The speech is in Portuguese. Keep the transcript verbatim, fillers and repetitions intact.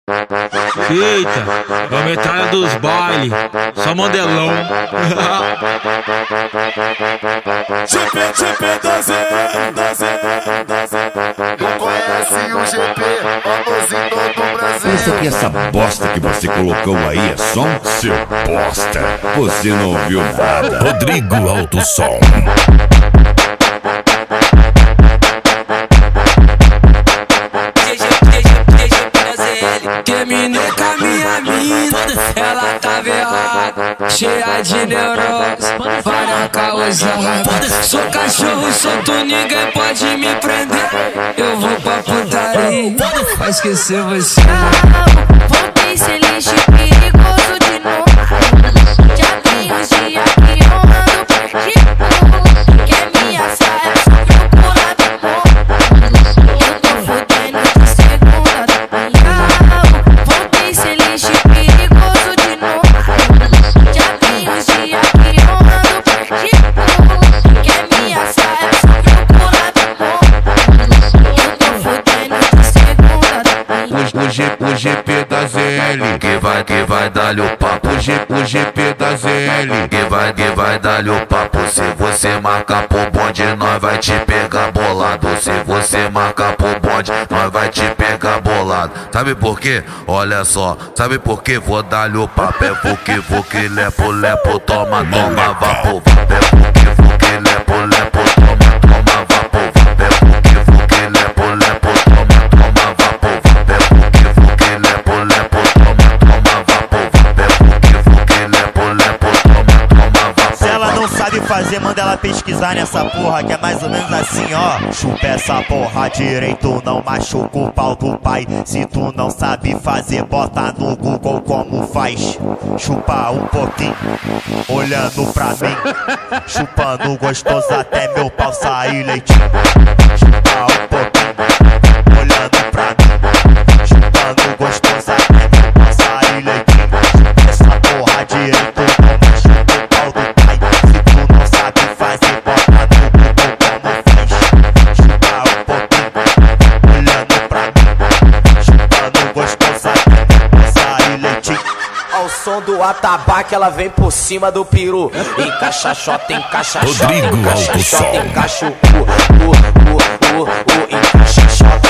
Eita, é a metralha dos bailes, só mandelão. G P, G P, doze, doze, doze. Não conhece o G P, famosinho do Brasil. Pensa que essa bosta que você colocou aí é som? Seu bosta, você não ouviu nada. Rodrigo Alto Som. Terminei com a minha mina, ela tava errada, cheia de neurose, várias causas. Sou cachorro solto, ninguém pode me prender. Eu vou pra putaria pra esquecer você. Voltei ser lixo perigoso de novo. Já tem uns dias que eu ando perdido, que é minha saia só procura do povo. Eu tô fudendo de segunda da manhã. Voltei ser lixo perigoso de novo. Já tem uns dias que eu ando perdido, que é minha saia só procura do povo. Eu tô fudendo de segunda da manhã. O, G, o G P da Z L que vai, que vai dar-lhe o papo. O, G, o G P da Z L que vai, que vai dar-lhe o papo. Se você marcar pro bonde, nós vai te pegar bolado. Se você marcar pro bonde, nós vai te pegar bolado. Sabe por quê? Olha só, sabe por quê? Vou dar-lhe o papo. É fuque, fuque, lepo, lepo, toma, toma, vapo. É fuque, fuque, lepo, lepo, toma, toma, vapo. É fuque, fuque, lepo, lepo, toma, toma, vapo. É fuque, fuque, lepo, lepo, toma, toma, vapo. É fuque, fuque, lepo, lepo, toma, toma, vapo. Se ela não sabe fazer, manda ela pesquisar nessa porra, que é mais ou menos assim, ó. Chupa essa porra direito, não machuca o pau do pai. Se tu não sabe fazer, bota no Google como faz. Chupa um pouquinho, olhando pra mim, chupando gostoso até meu pau sair leitinho. Chupa um pouquinho, olhando pra mim, chupando gostoso até meu pau sair leitinho. Chupa essa porra direito, não machuca o pau do pai. Se tu não sabe fazer, bota no Google como faz. Chupa um pouquinho, olhando pra mim, chupando gostoso até meu pau sair leitinho. Ao som do atabaque, ela vem por cima do peru. Encaixa xota, encaixa xota, Rodrigo encaixa Alto xota, Som. encaixa o cu, o, o, o, o, encaixa xota.